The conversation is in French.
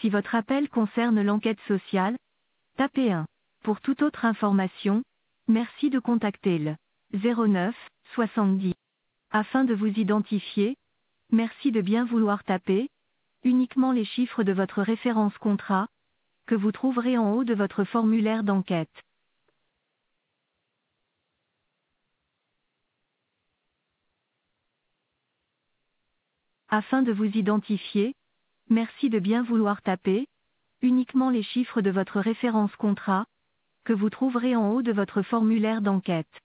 Si votre appel concerne l'enquête sociale, tapez 1. Pour toute autre information, merci de contacter le 09 70. Afin de vous identifier, merci de bien vouloir taper uniquement les chiffres de votre référence contrat, que vous trouverez en haut de votre formulaire d'enquête. Afin de vous identifier, merci de bien vouloir taper uniquement les chiffres de votre référence contrat, que vous trouverez en haut de votre formulaire d'enquête.